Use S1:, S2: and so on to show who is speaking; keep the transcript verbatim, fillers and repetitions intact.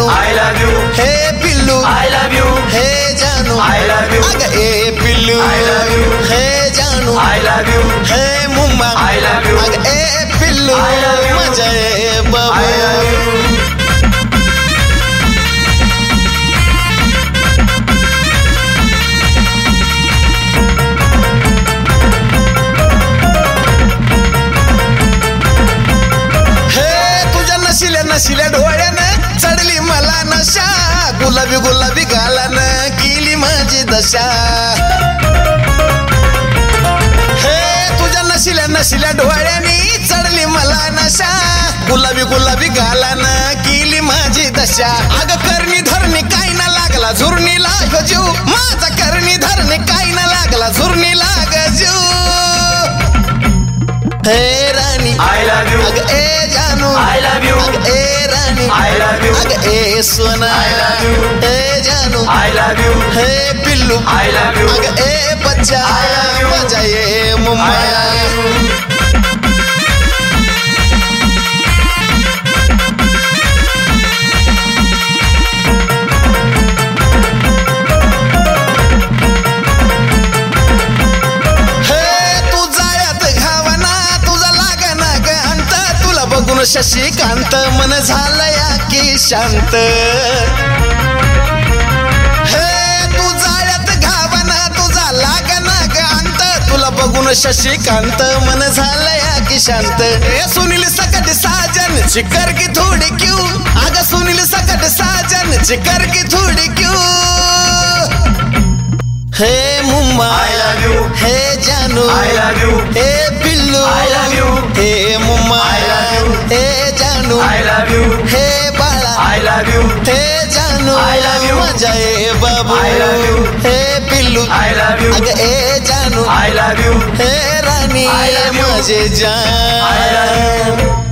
S1: जानू
S2: I love you.
S1: हे पिल्लू
S2: I love you.
S1: हे जानू
S2: I love you.
S1: अग ए पिल्लू
S2: I love you.
S1: हे जानू
S2: I love you.
S1: हे मुम्मा
S2: I love you.
S1: अग ए पिल्लू
S2: I love you.
S1: मजा ए
S2: I
S1: बाबू
S2: love you.
S1: नशिल्या डोळ्यानं चढली मला नशा गुलाबी गुलाबी गालानं केली माझी दशा हे तुझ्या नशिल्या नशिल्या डोळ्यानी चढली मला नशा गुलाबी गुलाबी गालानं केली माझी दशा अग करणी धरणी काही ना लागला झुरणी लाग जीव माझा करणी धरणी काही ना लागला झुरणी लाग जीव हे राणी
S2: I love you.
S1: अग ए जानू
S2: I love you.
S1: अग ए राणी
S2: I love you.
S1: अग ए सोना
S2: I love you.
S1: ए जानू
S2: I love you.
S1: हे पिल्लू
S2: I love you.
S1: अग ए बच्चा
S2: I love you.
S1: मजा ये
S2: I
S1: Mumba
S2: love you.
S1: Shashikant मन झालया की शांत हे तू जाळ्यात घावना तुझा लागना ग अंत तुला बघून शशिकांत मन झालया की शांत हे सुनील सकट साजन चिकर की थोडी क्यू अग सुनील सकट साजन चिकर की थोडी क्यू हे मुम्मा
S2: I love you.
S1: हे जानू
S2: I love you.
S1: हे पिल्लू
S2: I love you.
S1: हे मुम्मा
S2: I love you.
S1: हे जानू
S2: I love you.
S1: हे बाळा
S2: I love you.
S1: हे जानू
S2: I love you.
S1: मजा ये बाबू
S2: I love you.
S1: हे पिल्लू
S2: I love you.
S1: अग ए जानू
S2: I love you.
S1: हे राणी
S2: I love you.
S1: मजे
S2: I love
S1: जान
S2: you.